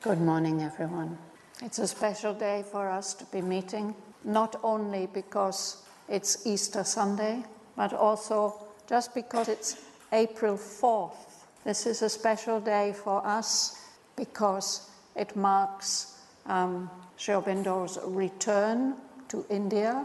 Good morning, everyone. It's a special day for us to be meeting, not only because it's Easter Sunday, but also just because it's April 4th. This is a special day for us because it marks Sri Aurobindo's return to India.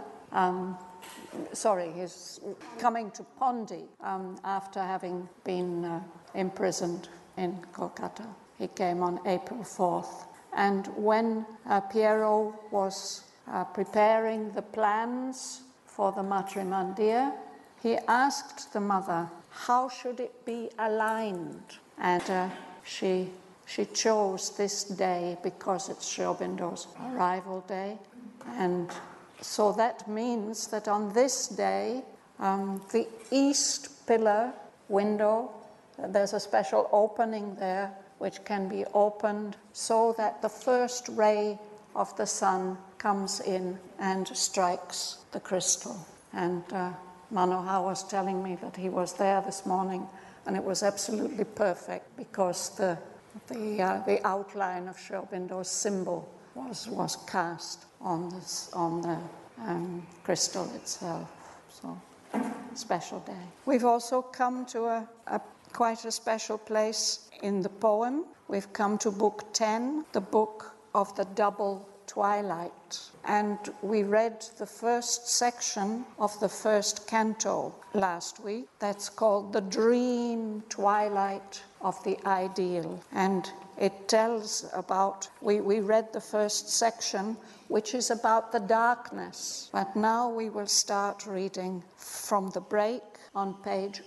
He's coming to Pondi after having been imprisoned in Kolkata. He came on April 4th. And when Piero was preparing the plans for the Matrimandir, he asked the mother, how should it be aligned? And she chose this day because it's Sri Aurobindo's arrival day. And so that means that on this day, the east pillar window, there's a special opening there which can be opened so that the first ray of the sun comes in and strikes the crystal. And Manohar was telling me that he was there this morning, and it was absolutely perfect because the outline of Sri Aurobindo's symbol was cast on the crystal itself. So, special day. We've also come to quite a special place in the poem. We've come to Book 10, the book of the double twilight. And we read the first section of the first canto last week. That's called The Dream Twilight of the Ideal. And it tells about, we read the first section, which is about the darkness. But now we will start reading from the break on page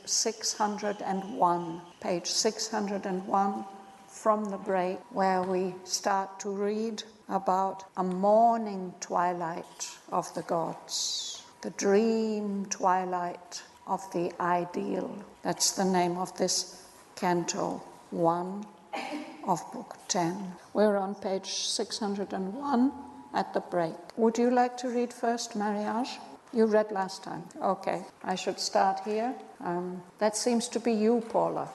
601. Page 601 from the break, where we start to read about a morning twilight of the gods. The dream twilight of the ideal. That's the name of this canto 1 of Book 10. We're on page 601 at the break. Would you like to read first, Mariage? You read last time. Okay, I should start here. That seems to be you, Paula.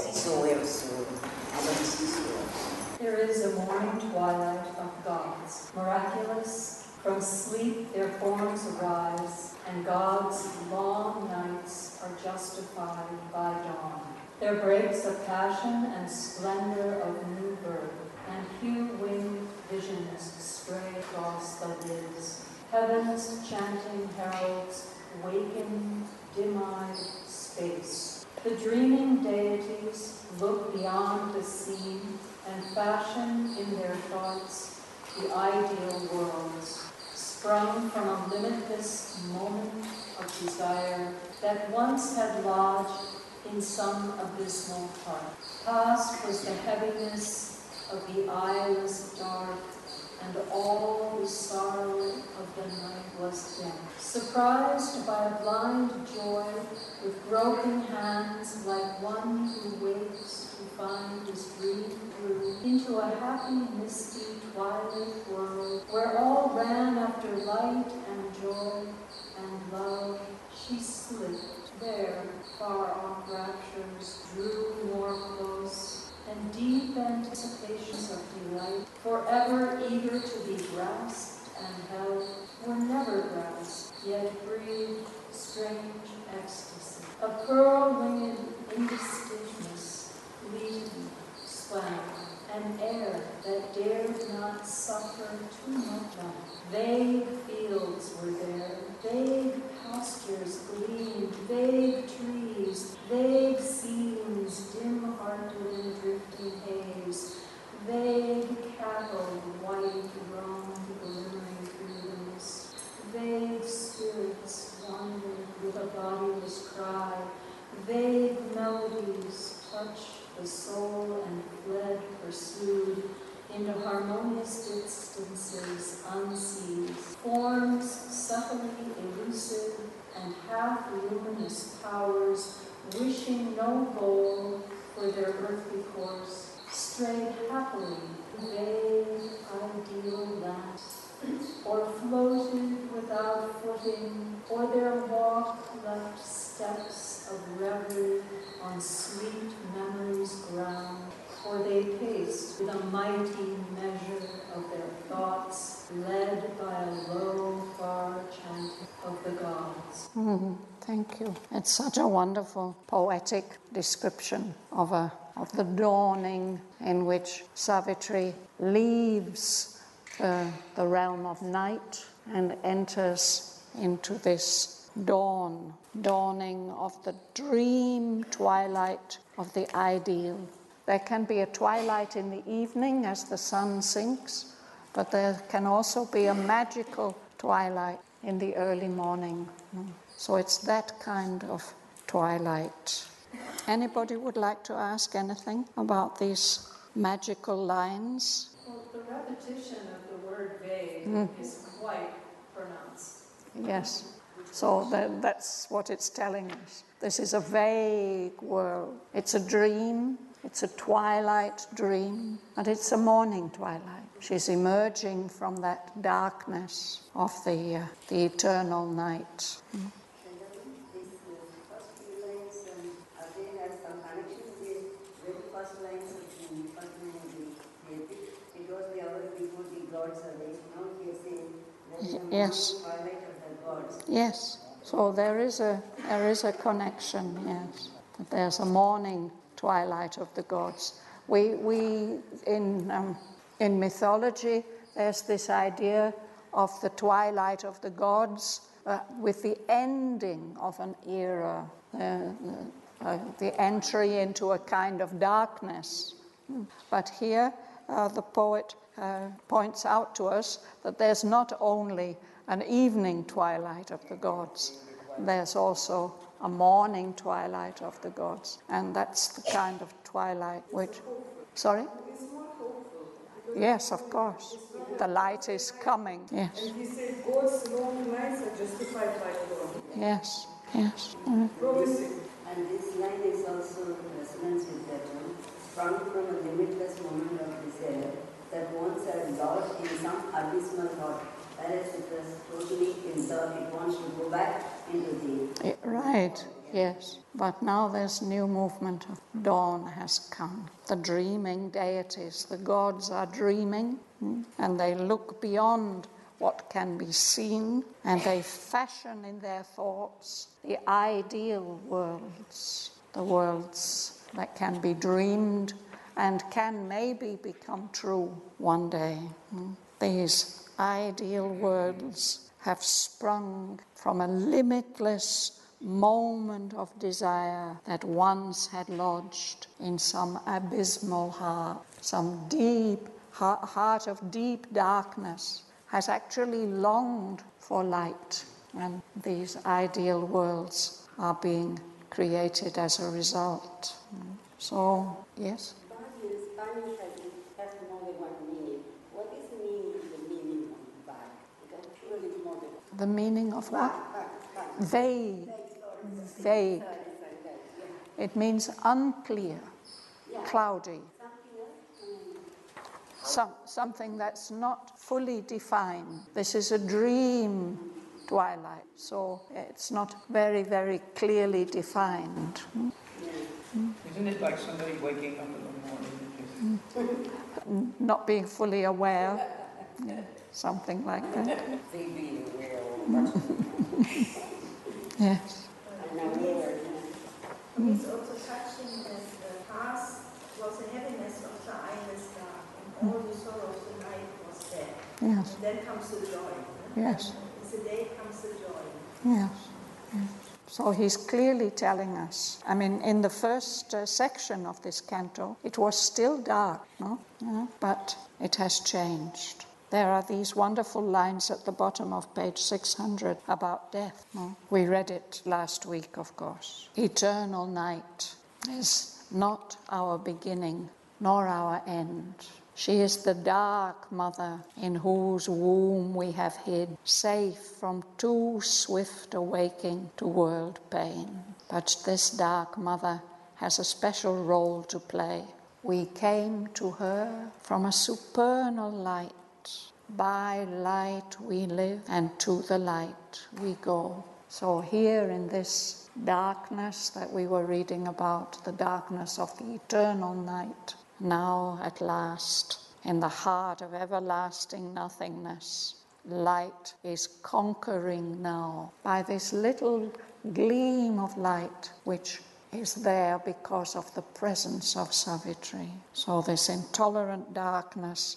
There is a morning twilight of gods, miraculous. From sleep their forms arise, and God's long nights are justified by dawn. There breaks a passion and splendor of new birth, and hue-winged visions stray across the lids. Heaven's chanting heralds waken dim-eyed space. The dreaming deities look beyond the scene and fashion in their thoughts the ideal worlds, sprung from a limitless moment of desire that once had lodged in some abysmal heart. Past was the heaviness of the eyeless dark, and all the sorrow of the night was dim. Surprised by a blind joy, with groping hands like one who wakes to find his dream grew into a happy, misty, twilight world, where all ran after light and joy and love, she slipped. There, far-off raptures drew more close, and deep anticipations of delight, forever eager to be grasped and held, were never grasped, yet breathed strange ecstasy. A pearl-winged indistinctness, fleeting, splendor, an air that dared not suffer too much light. Vague fields were there, vague pastures gleamed, vague trees, vague scenes, dim-hearted in drifting haze, vague cattle, white, roamed glimmering through the mist, vague spirits wandered with a bodiless cry, vague melodies touched the soul and fled pursued into harmonious distances unseized. Forms subtly elusive and half-luminous powers, wishing no goal for their earthly course, strayed happily in vague ideal lands, or floated without footing, or their walk left steps of reverie on sweet memory's ground, or they paced with a mighty led by a low, far chanting of the gods. Thank you. It's such a wonderful poetic description of the dawning in which Savitri leaves the realm of night and enters into this dawning of the dream twilight of the ideal. There can be a twilight in the evening as the sun sinks, but there can also be a magical twilight in the early morning. So it's that kind of twilight. Anybody would like to ask anything about these magical lines? Well, the repetition of the word vague is quite pronounced. Yes. So that's what it's telling us. This is a vague world. It's a dream. It's a twilight dream. And it's a morning twilight. She's emerging from that darkness of the eternal night. Yes. Yes. So there is a connection. Yes. There's a morning twilight of the gods. We in mythology, there's this idea of the twilight of the gods with the ending of an era, the entry into a kind of darkness. But here, the poet points out to us that there's not only an evening twilight of the gods, there's also a morning twilight of the gods. And that's the kind of twilight which... Sorry? Yes, of course. The light is coming. Yes. And he said God's long nights are justified by dawn. Yes, yes. Promising. And this line is also in resonance with that one, sprung from a limitless moment of desire that once had lost in some abysmal thought, whereas it was totally in thought, it wants to go back into the... Right, yes. But now this new movement of dawn has come. The dreaming deities, the gods are dreaming, and they look beyond what can be seen, and they fashion in their thoughts the ideal worlds, the worlds that can be dreamed and can maybe become true one day. These ideal worlds have sprung from a limitless moment of desire that once had lodged in some abysmal heart, some deep heart of deep darkness, has actually longed for light, and these ideal worlds are being created as a result. So, yes? Spanish has more than one meaning. What is the meaning of bad? Because surely it's more than... The meaning of what? Vague. Vague. It means unclear, cloudy. Something that's not fully defined. This is a dream twilight, so it's not very, very clearly defined. Isn't it like somebody waking up in the morning? Not being fully aware, something like that. They being aware of Yes. It's also touching that the past was the heaviness of the eyeless dark, and all the sorrow of the night was there. Yes. And then comes the joy. Yes. It's the day comes the joy. Yes. Yes. So he's clearly telling us. I mean, in the first section of this canto, it was still dark, no? Yeah. But it has changed. There are these wonderful lines at the bottom of page 600 about death. No? We read it last week, of course. Eternal night is not our beginning, nor our end. She is the dark mother in whose womb we have hid, safe from too swift awaking to world pain. But this dark mother has a special role to play. We came to her from a supernal light. By light we live, and to the light we go. So here in this darkness that we were reading about, the darkness of the eternal night, now at last in the heart of everlasting nothingness, light is conquering now by this little gleam of light which is there because of the presence of Savitri. So this intolerant darkness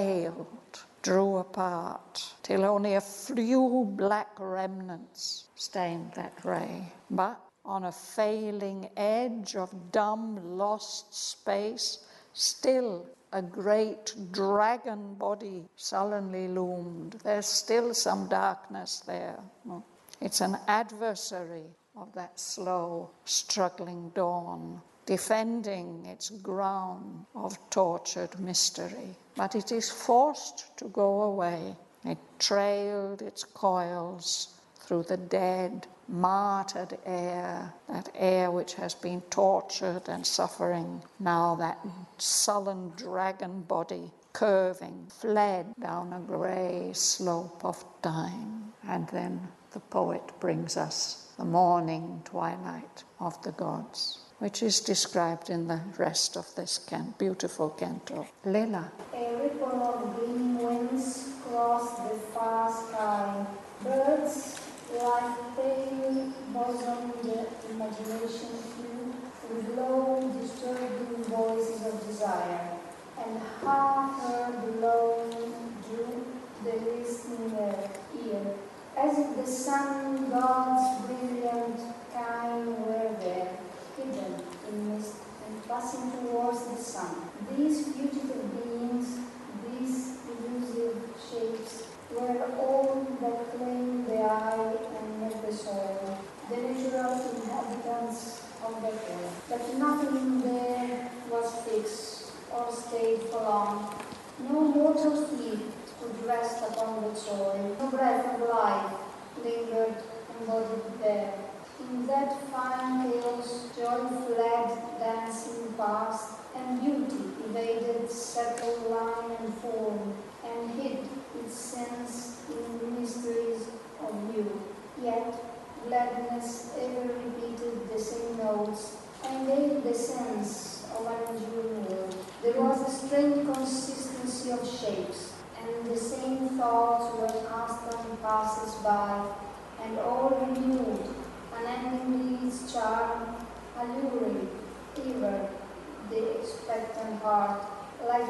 paled, drew apart, till only a few black remnants stained that ray. But on a failing edge of dumb, lost space, still a great dragon body sullenly loomed. There's still some darkness there. It's an adversary of that slow, struggling dawn, defending its ground of tortured mystery. But it is forced to go away. It trailed its coils through the dead, martyred air, that air which has been tortured and suffering. Now that sullen dragon body, curving, fled down a grey slope of time. And then the poet brings us the morning twilight of the gods, which is described in the rest of this beautiful canto. Lila. A ripple of green wings crossed the far sky. Birds, like pale bosomed imagination flew with low, disturbing voices of desire, and half heard alone drew the listening ear, as if the sun god's brilliant kind were there, hidden in mist and passing towards the sun. These fugitive beings, these elusive shapes, were all that claimed the eye and met the soil, the natural inhabitants of the earth. But nothing there was fixed or stayed for long. No mortal feet could rest upon the soil. No breath of life lingered embodied there. In that fine chaos, joy fled, dancing past, and beauty evaded settled line and form, and hid its sense in the mysteries of view. Yet gladness ever repeated the same notes and gave the sense of an enduring world. There was a strange consistency of shapes, and the same thoughts when Aston passes by, and all renewed, unendingly its charm, alluring ever the expectant heart, like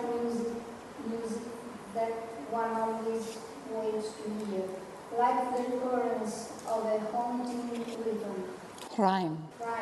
music that one always waits to hear, like the recurrence of a haunting rhythm. Crime.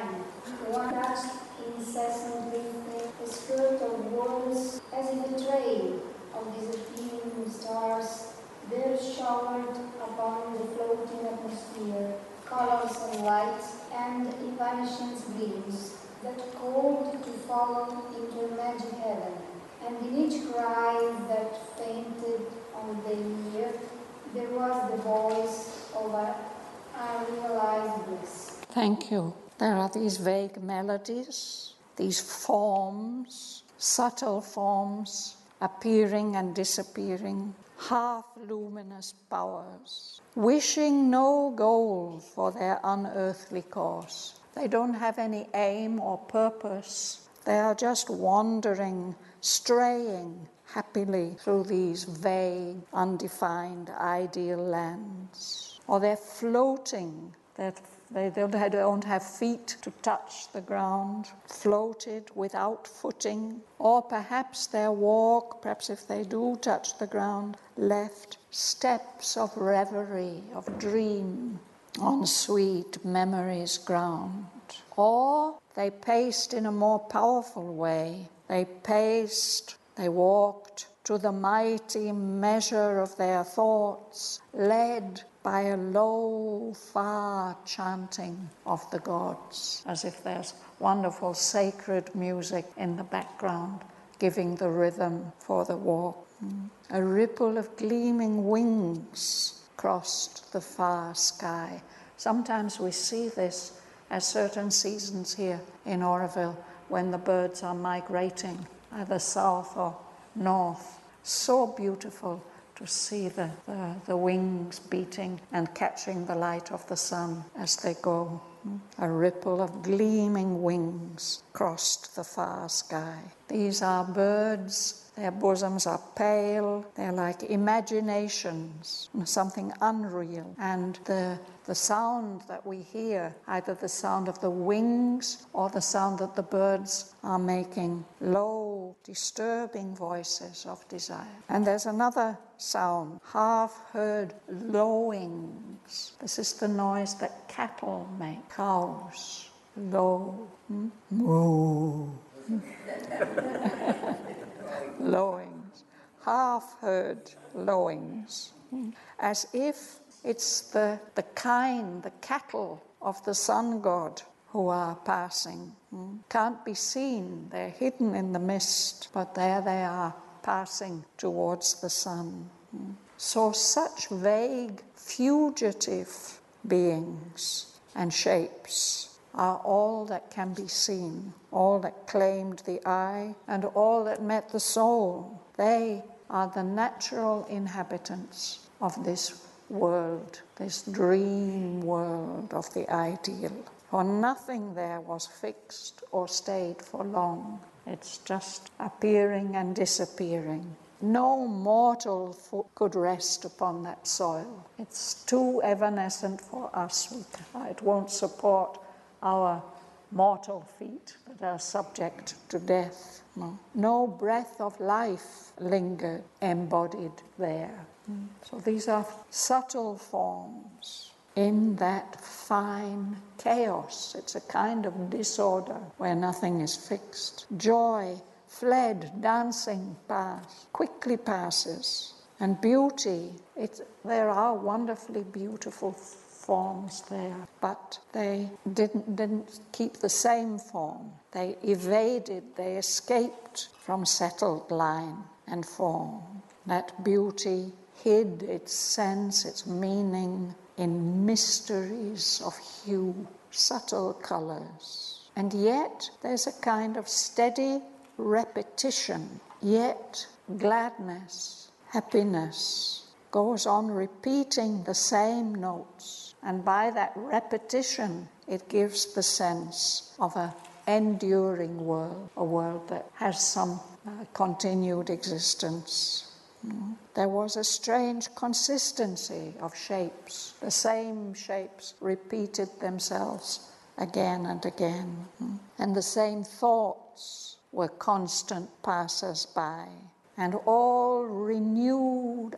One touched incessantly a skirt of walls, as if a trail of disappearing stars there showered upon the floating atmosphere, colors and lights and evanescence gleams that called to follow into a magic heaven. And in each cry that fainted on the ear, there was the voice of an unrealized bliss. Thank you. There are these vague melodies, these forms, subtle forms, appearing and disappearing, half-luminous powers, wishing no goal for their unearthly course. They don't have any aim or purpose. They are just wandering, straying happily through these vague, undefined, ideal lands. Or they're floating. They don't have feet to touch the ground, floated without footing. Or perhaps their walk, perhaps if they do touch the ground, left steps of reverie, of dream, on sweet memory's ground. Or they paced in a more powerful way. They walked to the mighty measure of their thoughts, led by a low, far chanting of the gods, as if there's wonderful sacred music in the background, giving the rhythm for the walk. A ripple of gleaming wings crossed the far sky. Sometimes we see this at certain seasons here in Oroville when the birds are migrating either south or north. So beautiful to see the wings beating and catching the light of the sun as they go. A ripple of gleaming wings crossed the far sky. These are birds. Their bosoms are pale. They're like imaginations, something unreal. And the sound that we hear, either the sound of the wings or the sound that the birds are making, low, disturbing voices of desire. And there's another sound, half-heard lowings. This is the noise that cattle make, cows, low, moo. Lowings, half-heard lowings, as if it's the cattle of the sun god who are passing. Can't be seen, they're hidden in the mist, but there they are passing towards the sun. So such vague, fugitive beings and shapes are all that can be seen, all that claimed the eye, and all that met the soul. They are the natural inhabitants of this world, this dream world of the ideal. For nothing there was fixed or stayed for long. It's just appearing and disappearing. No mortal foot could rest upon that soil. It's too evanescent for us. It won't support our mortal feet that are subject to death. No breath of life lingered embodied there. So these are subtle forms in that fine chaos. It's a kind of disorder where nothing is fixed. Joy fled, dancing past, quickly passes. And beauty, there are wonderfully beautiful forms there, but they didn't keep the same form. They evaded, they escaped from settled line and form. That beauty hid its sense, its meaning in mysteries of hue, subtle colors. And yet there's a kind of steady repetition, yet gladness, happiness goes on repeating the same notes. And by that repetition, it gives the sense of an enduring world, a world that has some continued existence. There was a strange consistency of shapes. The same shapes repeated themselves again and again. And the same thoughts were constant passers-by. And all renewed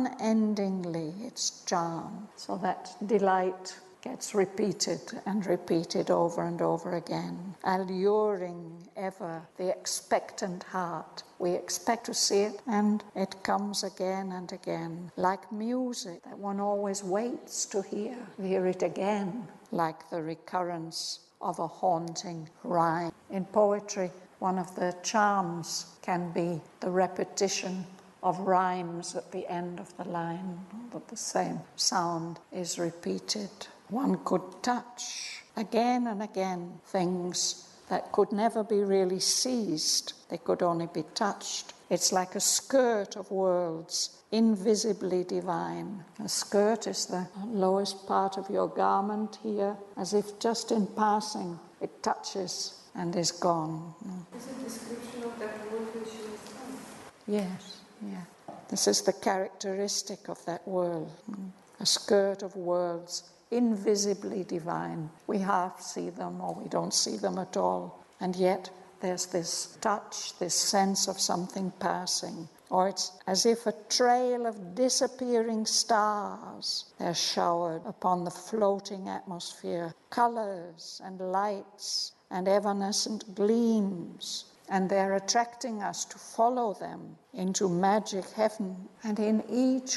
unendingly its charm. So that delight gets repeated and repeated over and over again, alluring ever the expectant heart. We expect to see it, and it comes again and again, like music that one always waits to hear it again, like the recurrence of a haunting rhyme. In poetry, one of the charms can be the repetition of rhymes at the end of the line, that the same sound is repeated. One could touch again and again things that could never be really seized. They could only be touched. It's like a skirt of worlds, invisibly divine. A skirt is the lowest part of your garment here, as if just in passing it touches and is gone. Is it a description of that world which is done? Yes, yeah. This is the characteristic of that world. A skirt of worlds, invisibly divine. We half see them or we don't see them at all. And yet there's this touch, this sense of something passing. Or it's as if a trail of disappearing stars are showered upon the floating atmosphere. Colors and lights and evanescent gleams, and they're attracting us to follow them into magic heaven. And in each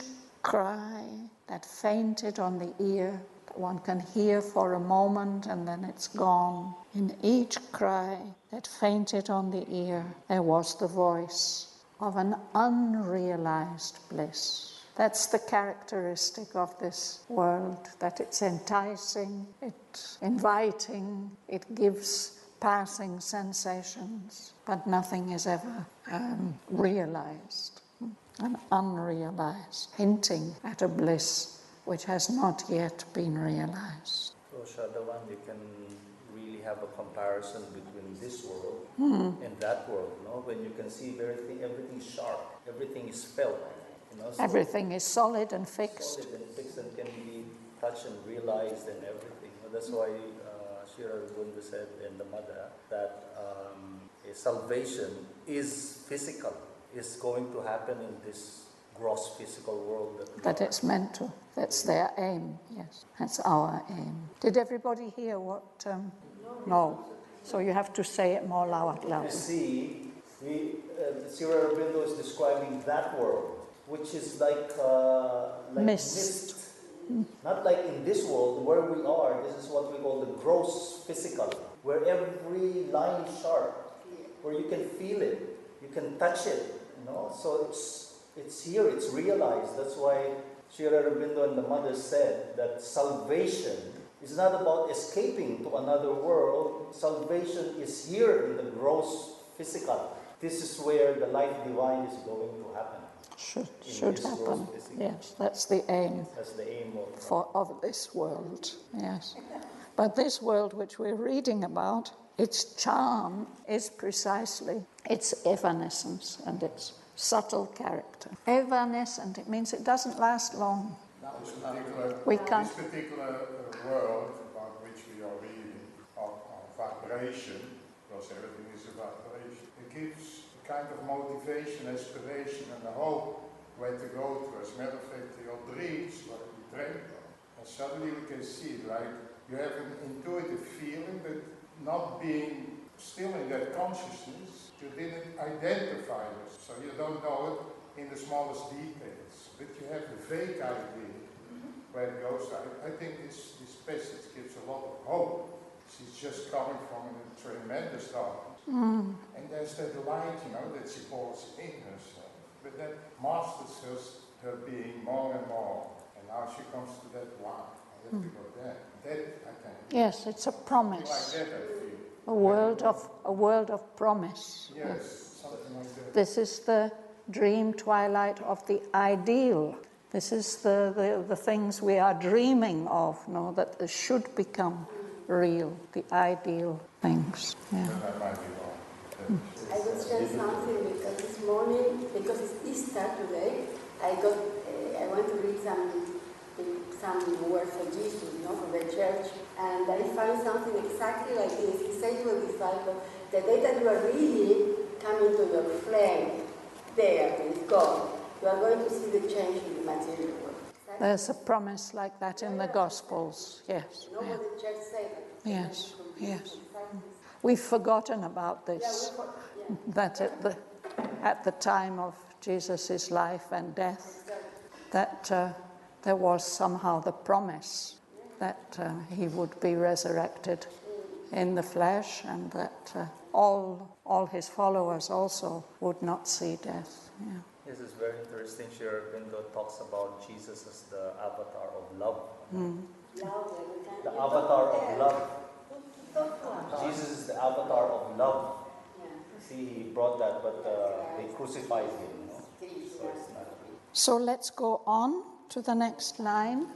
cry that fainted on the ear, that one can hear for a moment and then it's gone, in each cry that fainted on the ear, there was the voice of an unrealized bliss. That's the characteristic of this world, that it's enticing, it's inviting, it gives passing sensations, but nothing is ever realized, and unrealized, hinting at a bliss which has not yet been realized. So Shadavan, you can really have a comparison between this world and that world, when you can see everything is sharp, everything is felt, so Everything is solid and fixed. solid and fixed and can be touched and realized and everything. That's why Sri Aurobindo said in the Mother that salvation is physical, is going to happen in this gross physical world That it's meant to. That's their aim, yes. That's our aim. Did everybody hear what? No. So you have to say it more You loudly. see, Sri Aurobindo is describing that world, which is like Mist. Not like in this world where we are. This is what we call the gross physical, where every line is sharp, where you can feel it, you can touch it. So it's here, it's realized. That's why Sri Aurobindo and the Mother said that salvation is not about escaping to another world. Salvation is here in the gross physical. This is where the life divine is going to happen. Should happen. Yes, that's the aim. That's the aim of this world. Yes. But this world which we're reading about, its charm is precisely its evanescence and its subtle character. Evanescent, it means it doesn't last long. We can't. This particular world about which we are reading, of vibration, because everything is a vibration, it gives a kind of motivation, aspiration, and a hope where to go to. As a matter of fact, your dreams, what we dreamt of, and suddenly you can see it, like you have an intuitive feeling, but not being still in that consciousness, you didn't identify it, so you don't know it in the smallest details, but you have a vague idea where it goes. I think this passage gives a lot of hope. She's just coming from a tremendous darkness. And there's that light, that she pours in herself. But that masters her being more and more. And now she comes to that wow, I have to go there. That I can. Yes, it's a promise. Like that I feel. A world of promise. Yes, something like that. This is the dream twilight of the ideal. This is the things we are dreaming of, that should become real, the ideal things. Yeah. That might be wrong. I will share something because this morning, because it's Easter today, I want to read some words for Jesus, for the church, and I find something exactly like this. He said to the disciple, the day that you are reading, come into your flame, there with God. You are going to see the change in the material world. There's a promise like that in the Gospels, yes. What the church said. Yes, yes. We've forgotten about this, that at the time of Jesus' life and death, that there was somehow the promise that he would be resurrected in the flesh and that all his followers also would not see death. Yeah. This is very interesting. Sri Aurobindo talks about Jesus as the avatar of love. The avatar of love. Jesus is the avatar of love. See, he brought that, but they crucified him. So it's not. So let's go on to the next line.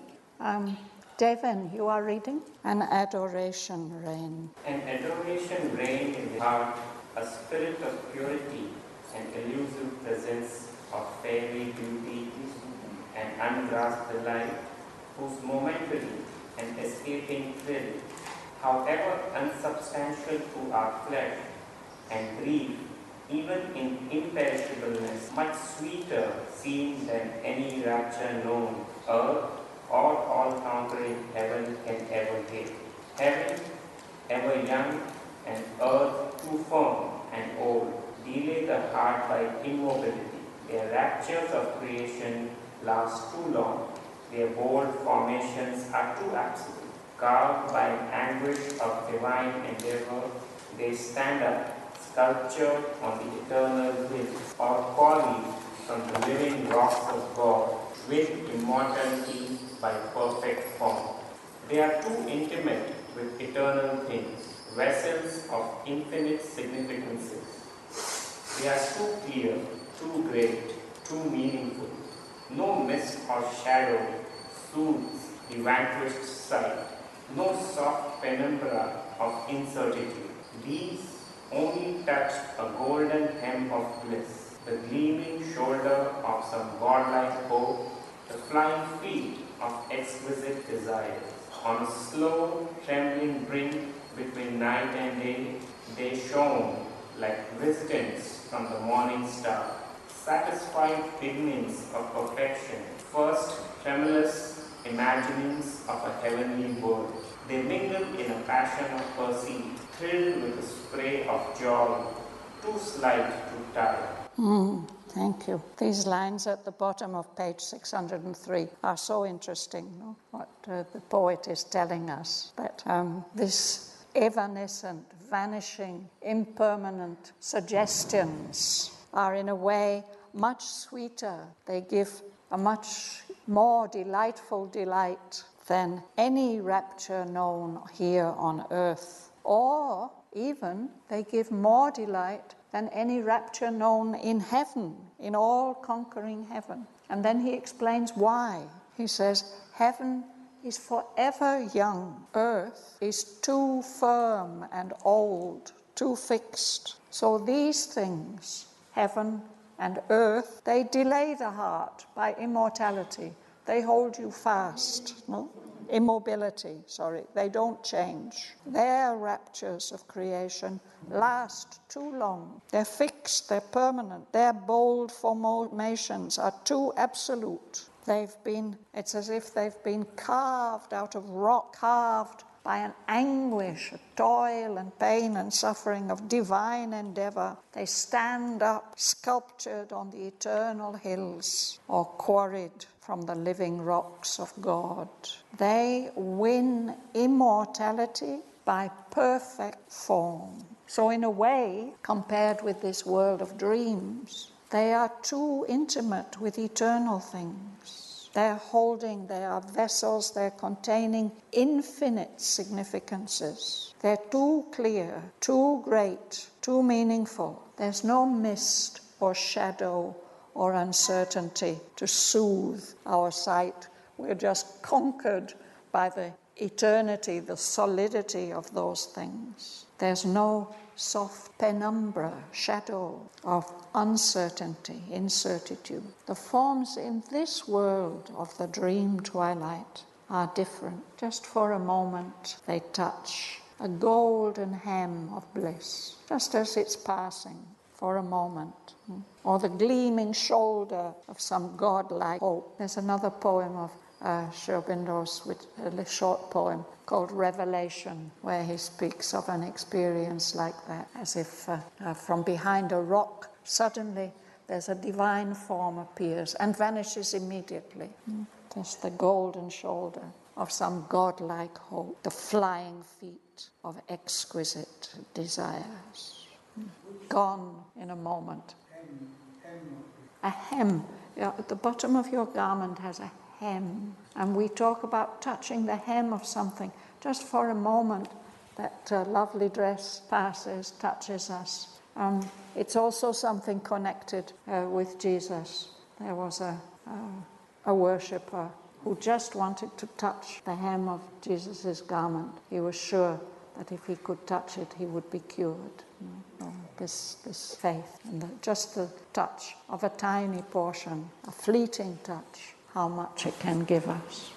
Devin, you are reading? An adoration reign. An adoration reign in the heart, a spirit of purity, an elusive presence of fairy beauty, an ungrasped delight, whose momentary and escaping thrill, however unsubstantial to our flesh, and grief, even in imperishableness, much sweeter seem than any rapture known, earth or all-conquering heaven can ever give. Heaven, ever young, and earth too firm and old, delay the heart by immobility. Their raptures of creation last too long. Their bold formations are too absolute. Carved by anguish of divine endeavor, they stand up, sculptured on the eternal hills, or calling from the living rocks of God, with immortality by perfect form. They are too intimate with eternal things, vessels of infinite significances. They are too clear, too great, too meaningful. No mist or shadow soothes the vanquished sight. no soft penumbra of incertitude. These only touched a golden hem of bliss, the gleaming shoulder of some godlike hope, the flying feet of exquisite desires. On a slow, trembling brink between night and day, they shone like visitants from the morning star, satisfied beginnings of perfection, first tremulous imaginings of a heavenly world. They mingled in a passion of pursuit, thrilled with a spray of joy, too slight to tire. Thank you. These lines at the bottom of page 603 are so interesting. No? What the poet is telling us, that this evanescent, vanishing, impermanent suggestions are in a way much sweeter. They give a much more delightful delight than any rapture known here on earth. Or even they give more delight than any rapture known in heaven, in all-conquering heaven. And then he explains why. He says, heaven is forever young. Earth is too firm and old, too fixed. So these things, heaven and earth, they delay the heart by immortality. They hold you fast, no? Immobility, they don't change. Their raptures of creation last too long. They're fixed, they're permanent. Their bold formations are too absolute. It's as if they've been carved out of rock, carved by an anguish, a toil and pain and suffering of divine endeavor. They stand up, sculptured on the eternal hills, or quarried from the living rocks of God. They win immortality by perfect form. So in a way, compared with this world of dreams, they are too intimate with eternal things. They are vessels, they're containing infinite significances. They're too clear, too great, too meaningful. There's no mist or shadow or uncertainty to soothe our sight. We're just conquered by the eternity, the solidity of those things. There's no soft penumbra, shadow of uncertainty, incertitude. The forms in this world of the dream twilight are different. Just for a moment they touch a golden hem of bliss, just as it's passing for a moment. Or the gleaming shoulder of some godlike hope. There's another poem of Sri Aurobindo's, with a short poem called Revelation, where he speaks of an experience like that, as if from behind a rock suddenly there's a divine form appears and vanishes immediately. Just the golden shoulder of some godlike hope, the flying feet of exquisite desires. Gone in a moment. A hem. Yeah, at the bottom of your garment has a hem. And we talk about touching the hem of something. Just for a moment, that lovely dress passes, touches us. It's also something connected with Jesus. There was a worshipper who just wanted to touch the hem of Jesus' garment. He was sure that if he could touch it, he would be cured. This faith, and just the touch of a tiny portion, a fleeting touch, how much it can give us.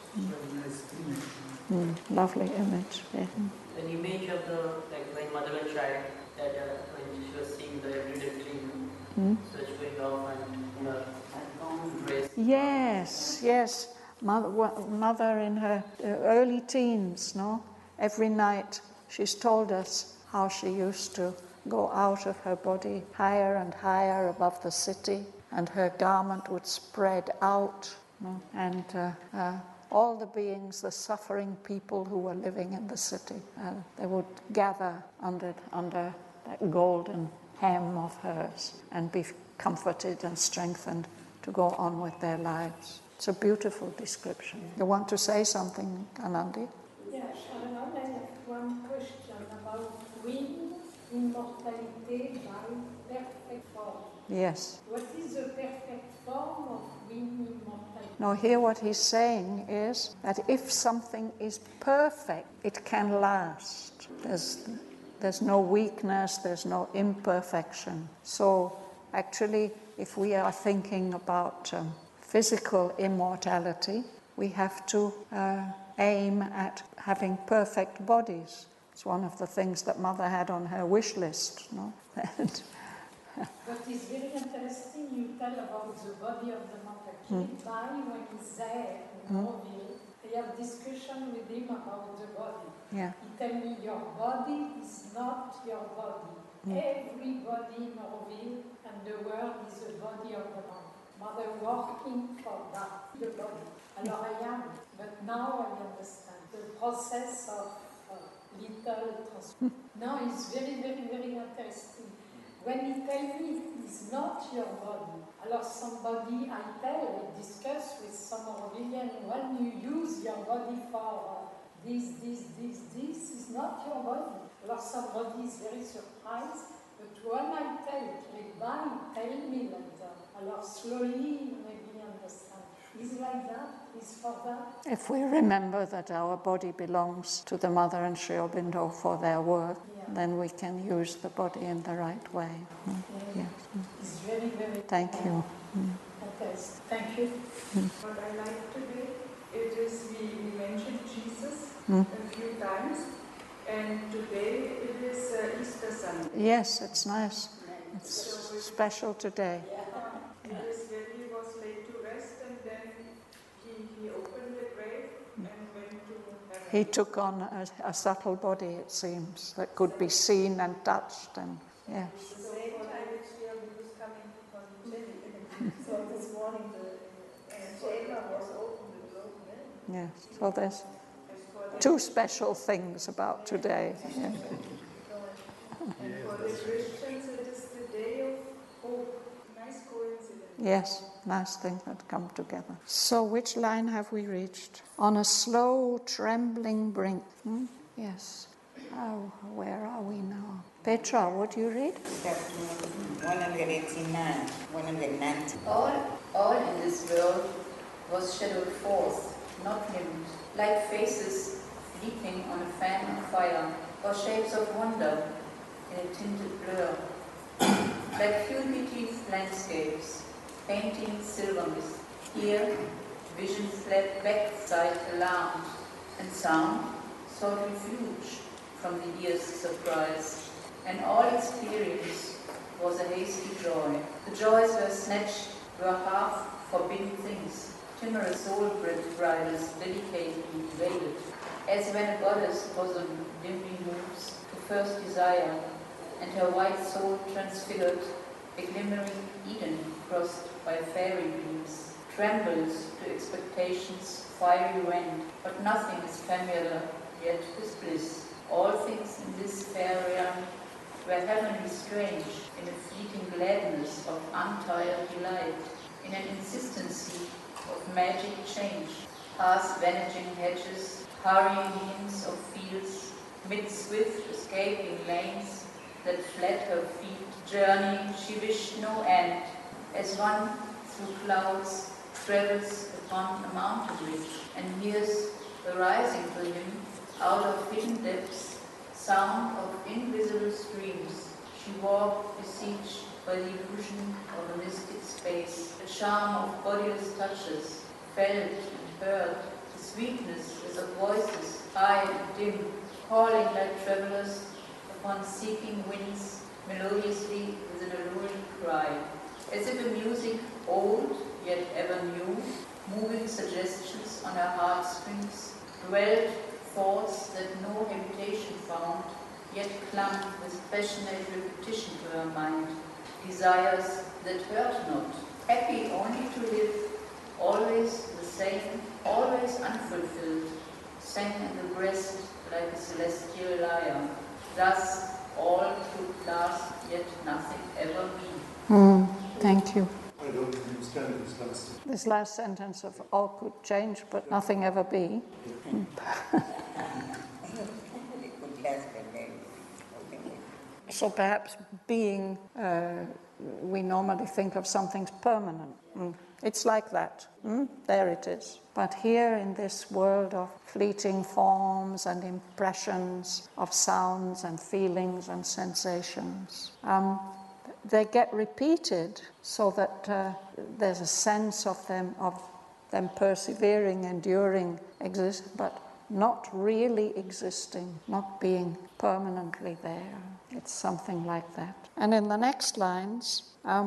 Lovely image. Yeah. An image of when mother and child, that when she was seeing the everyday dream, such going off and a dress. Yes. Mother in her early teens, no? Every night she's told us how she used to go out of her body higher and higher above the city, and her garment would spread out, no? And all the beings, the suffering people who were living in the city, they would gather under that golden hem of hers and be comforted and strengthened to go on with their lives. It's a beautiful description. You want to say something, Anandi? Yes, I have one question about wind, immortality by perfect form. Yes. What is the perfect form of wind immortality? No, here what he's saying is that if something is perfect, it can last. There's no weakness, there's no imperfection. So actually, if we are thinking about physical immortality, we have to aim at having perfect bodies. It's one of the things that Mother had on her wish list. No? But it's very interesting you tell about the body of the mother. Keep by when he's there in Orville, I have discussion with him about the body. Yeah. He tell me your body is not your body. Everybody in Orville and the world is the body of the mother. Mother working for that, the body. Alors I am, but now I understand the process of little transformation. Now it's very, very, very interesting. When he tell me it's not your body, alors somebody I discuss with some Orvillian, when you use your body for this is not your body. Alors somebody is very surprised, but when I tell me later, alors slowly maybe understand. Is like that? Is for that? If we remember that our body belongs to the Mother and Sri Aurobindo for their work, then we can use the body in the right way. Yes. It's very, very Thank you. Thank you. What I like today, it is we mentioned Jesus a few times, and today it is Easter Sunday. Yes, it's nice. It's special today. It is when he was laid to rest, and then he opened the grave and went to heaven. He took on a subtle body, it seems, that could be seen and touched, and yes. The same time he was coming to Pondicherry. So this morning the chamber was opened and broken. Yes. So there's two special things about today. Yeah. And for the Christians, it is the day of hope. Nice coincidence. Yes, nice things that come together. So which line have we reached? On a slow, trembling brink. Yes. Oh, where are we now? Petra, what do you read? 189, 190. All in this world was shadowed forth, not limned, like faces leaping on a fan of fire, or shapes of wonder in a tinted blur, like fugitive landscapes, painting silver mist. Here, vision fled back, sight alarmed, and sound sought refuge from the ear's surprise, and all experience was a hasty joy. The joys were snatched, were half forbidden things, timorous soul-briders delicately veiled, as when a goddess bosom dimly moves to first desire, and her white soul transfigured, a glimmering Eden crossed by fairy beams, trembles to expectation's fiery rend, but nothing is familiar yet with bliss. All things in this fair realm were heavenly strange, in a fleeting gladness of untired delight, in an insistency of magic change, past vanishing hedges, hurrying hints of fields, mid swift escaping lanes that fled her feet, journeying she wished no end, as one through clouds travels upon a mountain ridge, and hears the rising to him out of hidden depths, sound of invisible streams. She walked, beseeched by the illusion of a mystic space, the charm of bodiless touches, felt and heard, the sweetness as of voices, high and dim, calling like travelers upon seeking winds, melodiously with an alluring cry, as if a music old yet ever new, moving suggestions on her heartstrings, dwelled thoughts that no habitation found, yet clung with passionate repetition to her mind, desires that hurt not, happy only to live, always the same, always unfulfilled, sang in the breast like a celestial lyre. Thus all could last, yet nothing ever be. Thank you. I don't understand this last. This last sentence of all could change, but nothing ever be. So perhaps being, we normally think of something's permanent. It's like that. There it is. But here in this world of fleeting forms and impressions of sounds and feelings and sensations, they get repeated so that there's a sense of them persevering, enduring, but not really existing, not being permanently there. It's something like that. And in the next lines,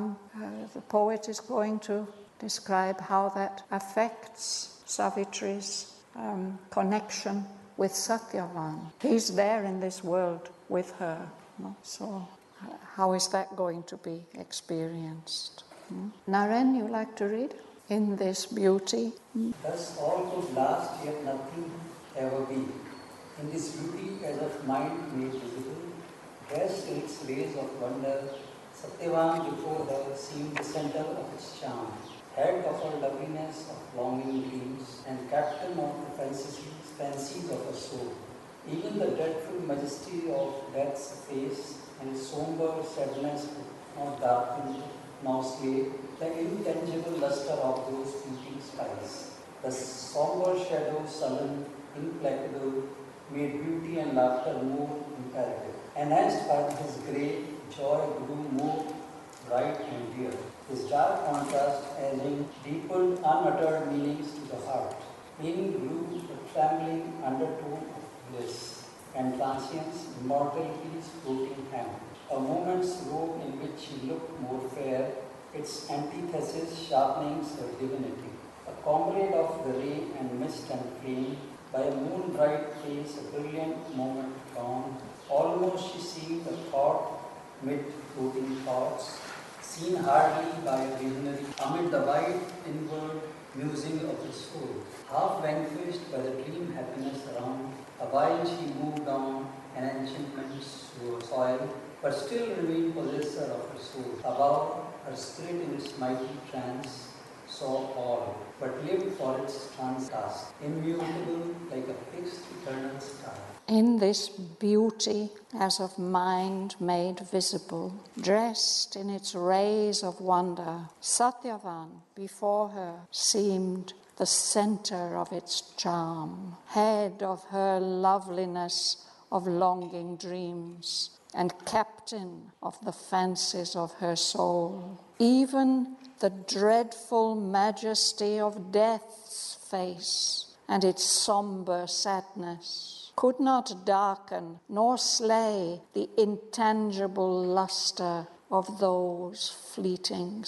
the poet is going to describe how that affects Savitri's connection with Satyavan. He's there in this world with her. No? So how is that going to be experienced? Naren, you like to read? In this beauty. Thus all could last, yet nothing ever be. In this beauty as of mind made visible, dressed in its rays of wonder, Satyavan before her seemed the center of its charm, head of her loveliness of longing dreams, and captain of the fancies of her soul. Even the dreadful majesty of death's face and its somber sadness not darkened, nor slay the intangible luster of those fleeting skies. The somber shadow, sullen, implacable, made beauty and laughter more imperative. Enhanced by his grey, joy grew more bright and dear. His dark contrast adding deepened unuttered meanings to the heart. Meaning grew a trembling undertone of bliss and transience, immortality's floating hand. A moment's robe in which she looked more fair, its antithesis sharpening her divinity. A comrade of the ray and mist and flame, by a moon-bright face, a brilliant moment gone. Almost she seemed a thought mid floating thoughts, seen hardly by a visionary, amid the wide inward musing of the soul. Half vanquished by the dream happiness around, a while she moved on, an enchantment's soil, but still remained possessor of her soul. Above, her spirit in its mighty trance saw all, but lived for its task, immutable like a fixed eternal star. In this beauty as of mind made visible, dressed in its rays of wonder, Satyavan before her seemed the center of its charm, head of her loveliness of longing dreams, and captain of the fancies of her soul. Even the dreadful majesty of death's face and its somber sadness could not darken nor slay the intangible luster of those fleeting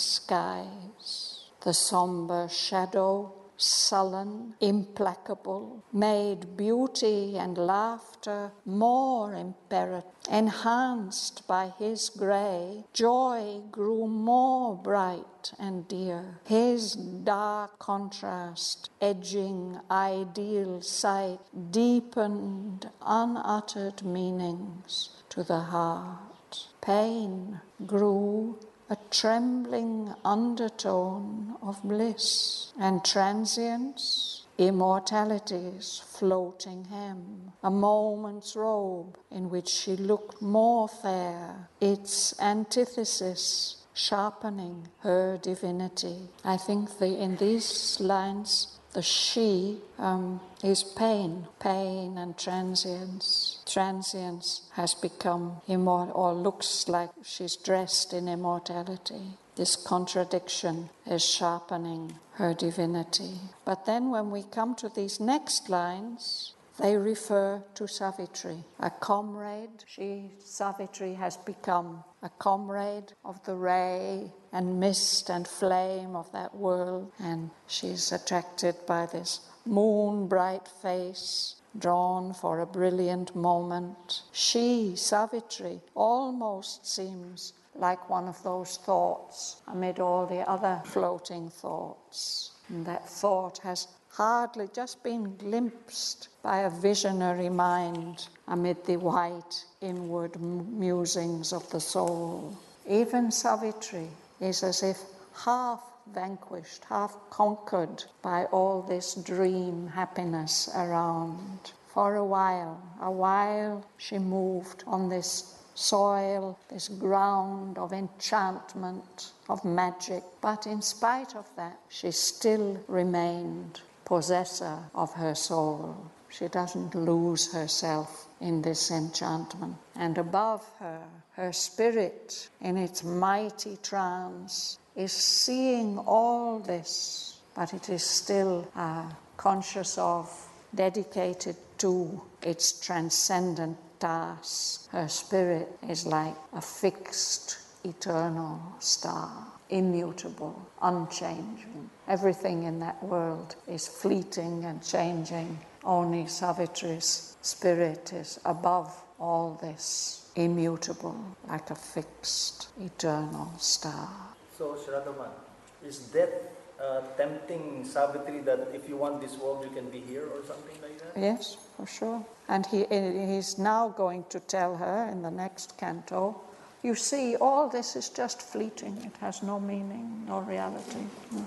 skies. The somber shadow, sullen, implacable, made beauty and laughter more imperative. Enhanced by his grey, joy grew more bright and dear. His dark contrast, edging ideal sight, deepened unuttered meanings to the heart. Pain grew a trembling undertone of bliss, and transience, immortality's floating hem, a moment's robe in which she looked more fair, its antithesis sharpening her divinity. I think in these lines the she is pain and transience. Transience has become immortal, or looks like she's dressed in immortality. This contradiction is sharpening her divinity. But then when we come to these next lines, they refer to Savitri, a comrade. Savitri has become a comrade of the ray and mist and flame of that world, and she's attracted by this moon-bright face, drawn for a brilliant moment. She, Savitri, almost seems like one of those thoughts amid all the other floating thoughts. And that thought has hardly just been glimpsed by a visionary mind amid the white inward musings of the soul. Even Savitri is as if half vanquished, half conquered by all this dream happiness around. For a while she moved on this soil, this ground of enchantment, of magic. But in spite of that, she still remained possessor of her soul. She doesn't lose herself in this enchantment. And above her, her spirit, in its mighty trance, is seeing all this, but it is still conscious of, dedicated to its transcendent task. Her spirit is like a fixed, eternal star, immutable, unchanging. Everything in that world is fleeting and changing. Only Savitri's spirit is above all this, immutable, like a fixed, eternal star. So, Shraddhaman, is death tempting Savitri that if you want this world, you can be here or something like that? Yes, for sure. And he's now going to tell her in the next canto, you see, all this is just fleeting. It has no meaning, no reality.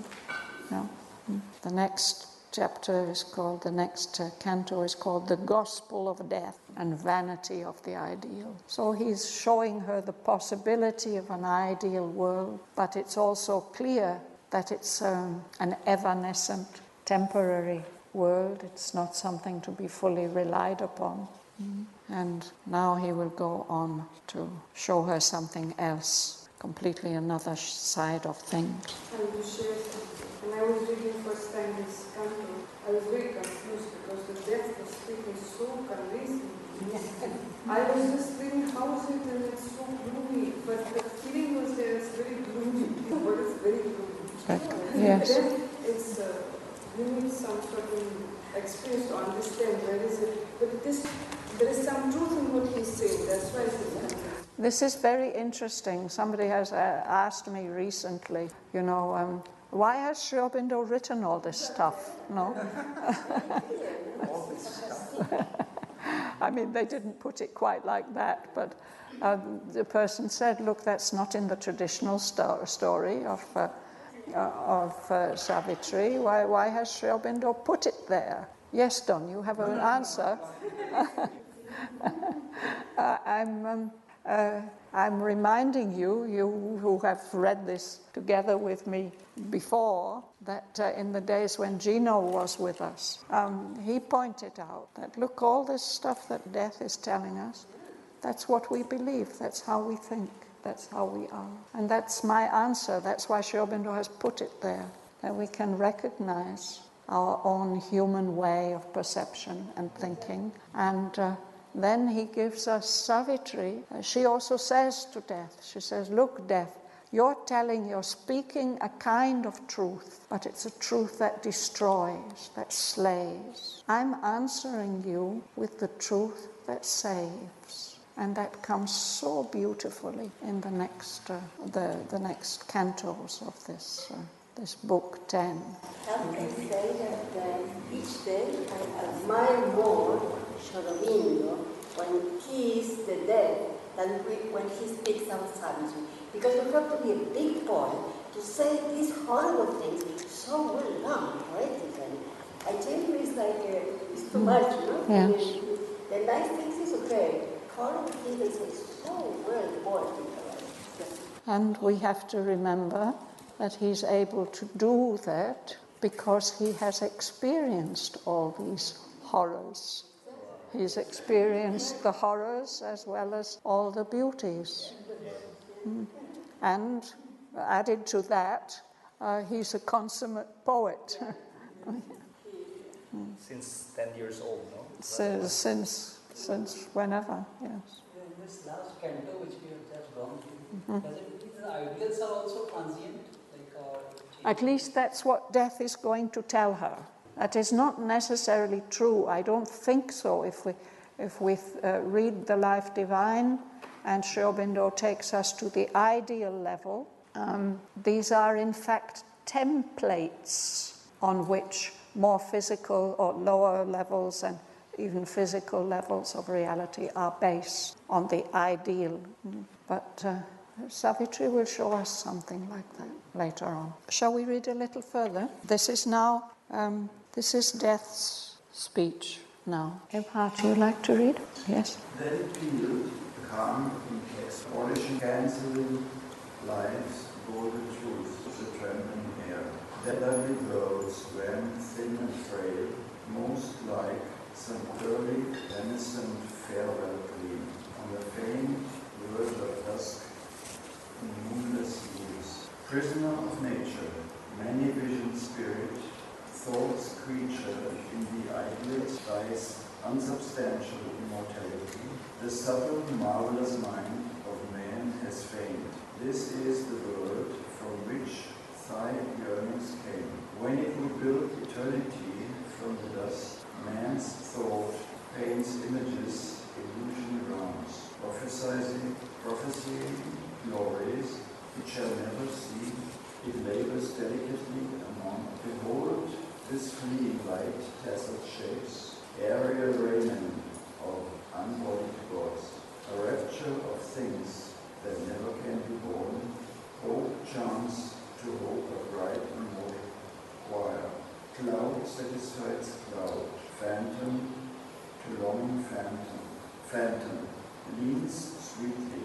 No. The next chapter is called, the next canto is called The Gospel of Death and Vanity of the Ideal. So he's showing her the possibility of an ideal world, but it's also clear that it's an evanescent, temporary world. It's not something to be fully relied upon. And now he will go on to show her something else, completely another side of things. And to share something. When I was reading first time this canto, I was very confused because the death was speaking so convincingly. I was just thinking, how is it that it's so gloomy? But the feeling was there, it's very gloomy. But it's very gloomy. Yes. Death is, you need some certain experience to understand where is it. But there is some truth in what he's saying. That's why it's confusing. This is very interesting. Somebody has asked me recently, why has Sri Aurobindo written all this stuff? No? I mean, they didn't put it quite like that, but the person said, look, that's not in the traditional story of Savitri. Why has Sri Aurobindo put it there? Yes, Don, you have an answer. I'm reminding you who have read this together with me before, that in the days when Gino was with us, he pointed out that, look, all this stuff that death is telling us, that's what we believe, that's how we think, that's how we are. And that's my answer. That's why Sri Aurobindo has put it there, that we can recognize our own human way of perception and thinking. And then he gives us Savitri. She also says to death, she says, look, death, you're speaking a kind of truth, but it's a truth that destroys, that slays. I'm answering you with the truth that saves. And that comes so beautifully in the next cantos of this book 10. Some can say that each day I admire more Sri Aurobindo when he is the dead than when he speaks of Savitri. Because you have to be a big boy to say these horrible things so well done, poetically. I tell you, it's like, it's too much, Yes. The nice things is okay. Horrible things is so well poetic. And we have to remember that he's able to do that because he has experienced all these horrors. He's experienced the horrors as well as all the beauties. And added to that, he's a consummate poet. Since 10 years old, no? Since whenever, yes. In this last canto which we have just gone through, does it mean the ideals are also transient? At least that's what death is going to tell her. That is not necessarily true. I don't think so. If we read the Life Divine and Sri Aurobindo takes us to the ideal level, these are in fact templates on which more physical or lower levels and even physical levels of reality are based on the ideal. But Savitri will show us something like that later on. Shall we read a little further? This is now, this is Death's speech now. Ebhard, would you like to read? Yes. Then it kindled, calm and expolishing, canceling life's golden truth to the trembling air. That lovely worlds ran thin and frail, most like some early innocent farewell gleam on the faint verge of dusk in moonless years. Prisoner of nature, many visioned spirit, thought's creature in the ideal's lies unsubstantial immortality, the subtle, marvelous mind of man has famed. This is the world from which thy yearnings came. When it would build eternity from the dust, man's thought paints images, illusion rounds, prophesying glories it shall never see. It labors delicately among. Behold, this fleeting light tasseled shapes, aerial raiment of unbodied gods, a rapture of things that never can be born. Hope charms to hope a bright immortal choir. Cloud satisfies cloud, phantom to longing phantom. Phantom leans sweetly,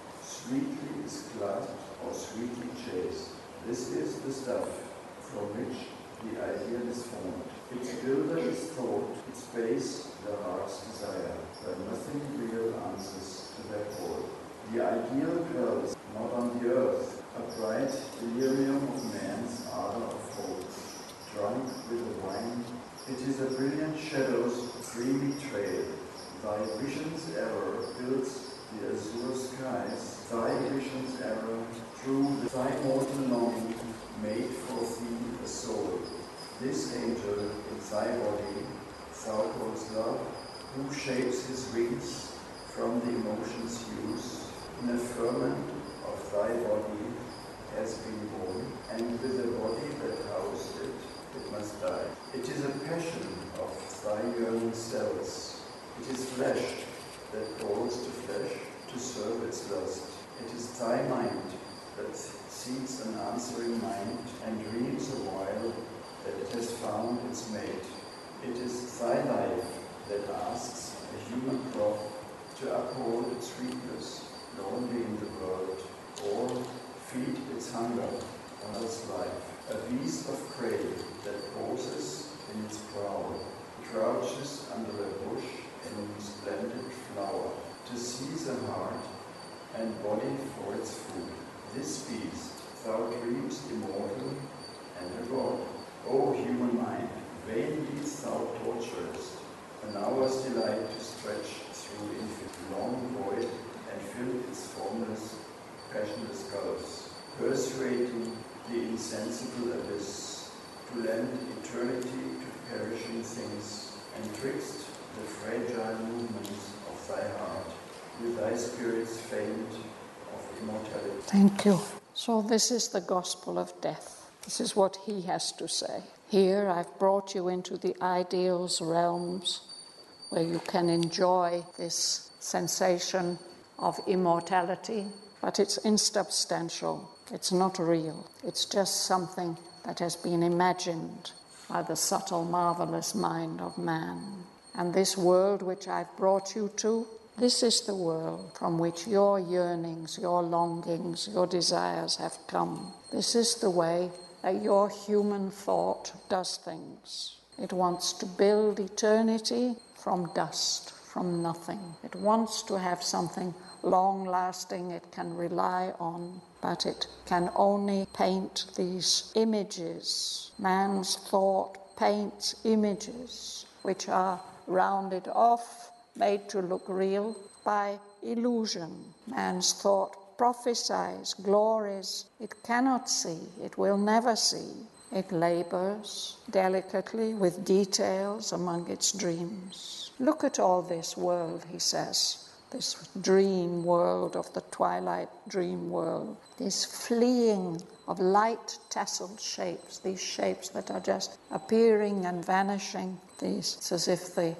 sweetly is clasped or sweetly chased. This is the stuff from which the ideal is formed. Its builder is thought, its base the heart's desire, but nothing real answers to their call. The ideal dwells not on the earth, a bright delirium of man's ardor of hope, drunk with the wine. It is a brilliant shadow's dreamy trail. Thy vision's error builds the azure skies. Thy vision's error through thy mortal longing made for thee a soul. This angel in thy body thou callest love, who shapes his wings from the emotions' use. In a ferment of thy body has been born, and with the body that housed it, it must die. It is a passion of thy yearning cells. It is flesh that calls to flesh to serve its lust. It is thy mind that seeks an answering mind and dreams a while that it has found its mate. It is thy life that asks a human crop to uphold its sweetness, lonely in the world, or feed its hunger on its life. A beast of prey that poses in its prowl, crouches under a bush in splendid flower, to seize a heart and body for its food. This beast thou dreamst immortal and a god. O human mind, vainly thou torturest an hour's delight to stretch through infinite long void and fill its formless, passionless gulfs, persuading the insensible abyss to lend eternity to perishing things, and twixt the fragile movements of thy heart with thy spirit's faint of immortality. Thank you. So this is the gospel of death. This is what he has to say. Here I've brought you into the ideals realms where you can enjoy this sensation of immortality, but it's insubstantial. It's not real. It's just something that has been imagined by the subtle, marvelous mind of man. And this world which I've brought you to, this is the world from which your yearnings, your longings, your desires have come. This is the way that your human thought does things. It wants to build eternity from dust, from nothing. It wants to have something long-lasting it can rely on, but it can only paint these images. Man's thought paints images which are rounded off, made to look real by illusion. Man's thought prophesies glories it cannot see, it will never see. It labors delicately with details among its dreams. Look at all this world, he says, this dream world of the twilight dream world, this fleeing of light tasseled shapes, these shapes that are just appearing and vanishing. It's as if the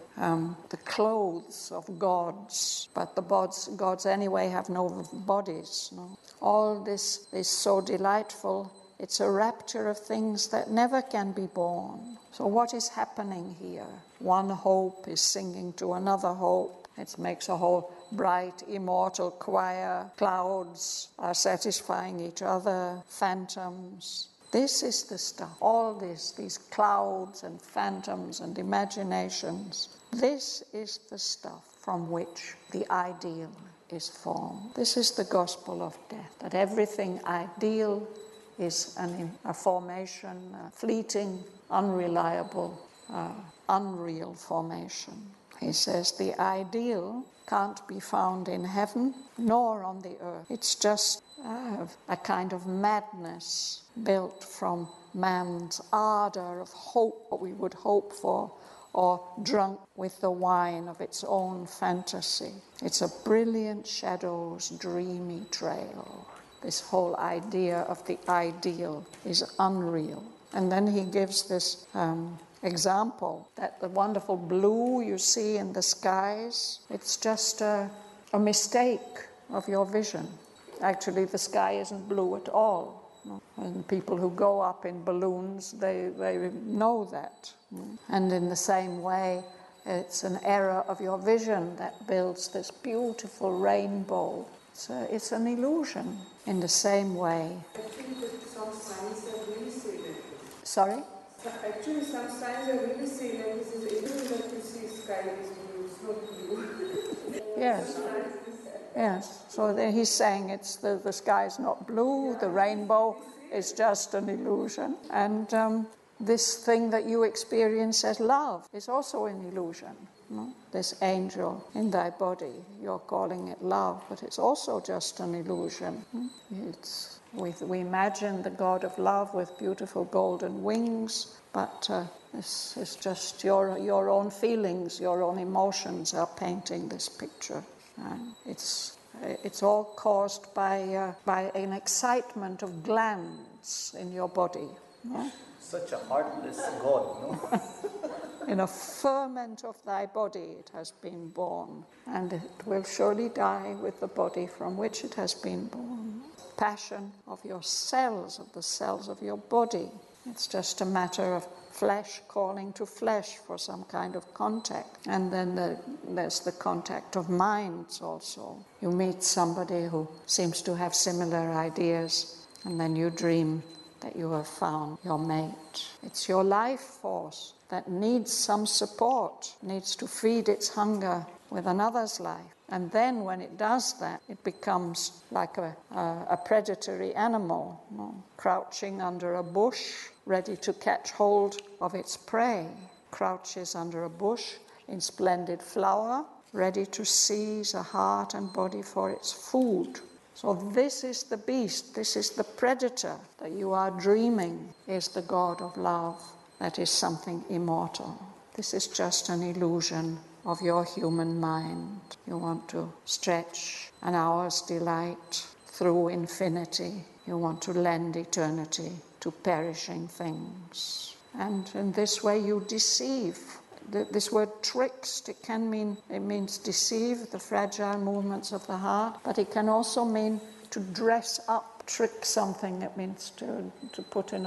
clothes of gods, but the gods anyway have no bodies. No? All this is so delightful. It's a rapture of things that never can be born. So what is happening here? One hope is singing to another hope. It makes a whole bright, immortal choir. Clouds are satisfying each other, phantoms. This is the stuff. All this, these clouds and phantoms and imaginations, this is the stuff from which the ideal is formed. This is the gospel of death, that everything ideal is a formation, a fleeting, unreliable, unreal formation. He says the ideal can't be found in heaven nor on the earth. It's just a kind of madness built from man's ardor of hope, what we would hope for, or drunk with the wine of its own fantasy. It's a brilliant shadow's dreamy trail. This whole idea of the ideal is unreal. And then he gives this example that the wonderful blue you see in the skies, it's just a mistake of your vision. Actually, the sky isn't blue at all. And people who go up in balloons, they know that. And in the same way, it's an error of your vision that builds this beautiful rainbow. So it's an illusion. In the same way. I think that some signs are really say that. Sorry? Actually, some signs are really say that this is even that you see sky is blue, it's not blue. Yes. Yes. So then he's saying it's the sky is not blue, the rainbow is just an illusion. And this thing that you experience as love is also an illusion. No? This angel in thy body, you're calling it love, but it's also just an illusion. We imagine the God of love with beautiful golden wings, but this is just your own feelings, your own emotions are painting this picture. It's all caused by an excitement of glands in your body. No? Such a heartless God, no? In a ferment of thy body it has been born, and it will surely die with the body from which it has been born. Passion of your cells, of the cells of your body. It's just a matter of flesh calling to flesh for some kind of contact. And then there's the contact of minds also. You meet somebody who seems to have similar ideas, and then you dream that you have found your mate. It's your life force that needs some support, needs to feed its hunger with another's life. And then when it does that, it becomes like a predatory animal, crouching under a bush, ready to catch hold of its prey. Crouches under a bush in splendid flower, ready to seize a heart and body for its food. So this is the beast, this is the predator that you are dreaming is the God of love. That is something immortal. This is just an illusion of your human mind. You want to stretch an hour's delight through infinity. You want to lend eternity to perishing things. And in this way you deceive. This word trickst, it means deceive, the fragile movements of the heart, but it can also mean to dress up. Trick something, it means to put in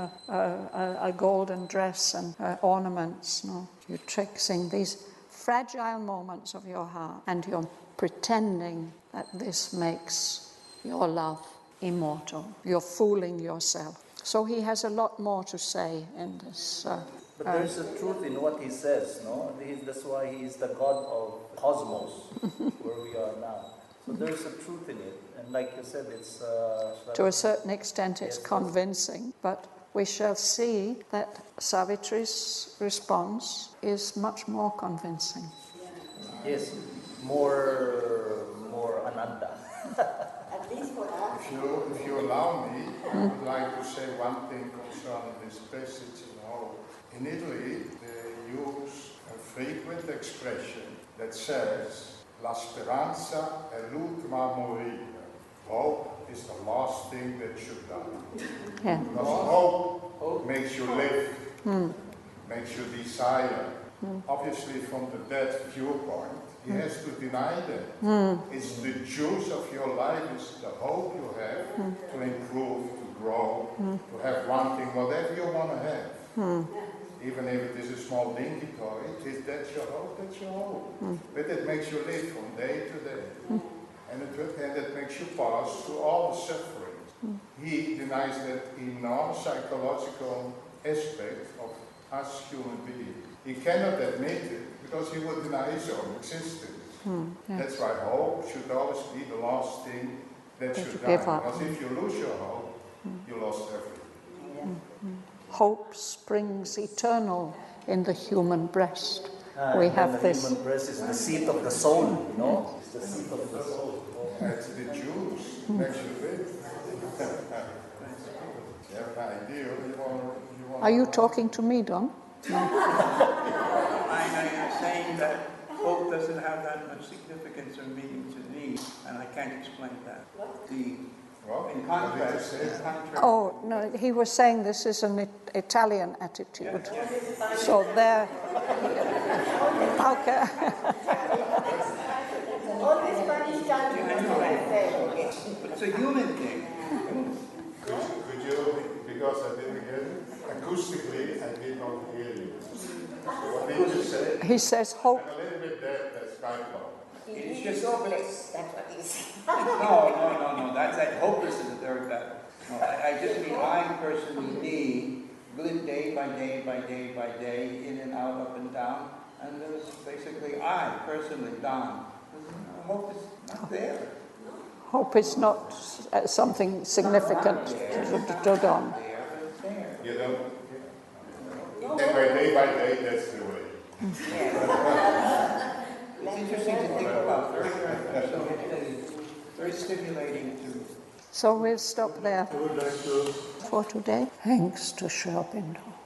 a golden dress and ornaments. No? You're tricksing these fragile moments of your heart, and you're pretending that this makes your love immortal. You're fooling yourself. So he has a lot more to say in this. But there's a truth in what he says, no? That's why he is the God of cosmos, where we are now. So there's a truth in it. And like you said, it's... to a certain extent, it's convincing. But we shall see that Savitri's response is much more convincing. Yes, more Ananda. At least for us. If you allow me, I would like to say one thing concerning this passage in Hope. In Italy, they use a frequent expression that says, La speranza è l'ultima a morire. Hope is the last thing that should die. Yeah. Because hope makes you live, makes you desire. Obviously, from the dead viewpoint, he has to deny that. It's the juice of your life, it's the hope you have to improve, to grow, to have one thing, whatever you want to have. Even if it is a small dinky toy, that's your hope, that's your hope. But it makes you live from day to day. And it makes you pass through all the sufferings. He denies that enormous psychological aspect of us human beings. He cannot admit it because he would deny his own existence. Yes. That's why hope should always be the last thing that should die. Because if you lose your hope, you lost everything. Hope springs eternal in the human breast. We And have the this. human breast is the seat of the soul, you know? It's the seat of the soul. That's the juice makes you live. You have an idea. You want Are you talking to me, Don? No. I'm saying that hope doesn't have that much significance or meaning to me, and I can't explain that. In contrast, Oh, no, he was saying this is an Italian attitude. So there. Okay. It's a human thing. Could you, because I didn't get it, acoustically, I did not hear you. So what did you say? He says hope. I'm a little bit deaf, that's quite low. It's just hopeless, that's what he said. No. That hopeless is a very bad. No, I just mean I personally need live day by day by day by day, in and out, up and down, and there's basically I personally, Don. Hope is not there. Hope is not something significant to Don. You don't. Day by day, that's the way. It's interesting to think about. Very stimulating to. So we'll stop there for today. Thanks to Sri Aurobindo.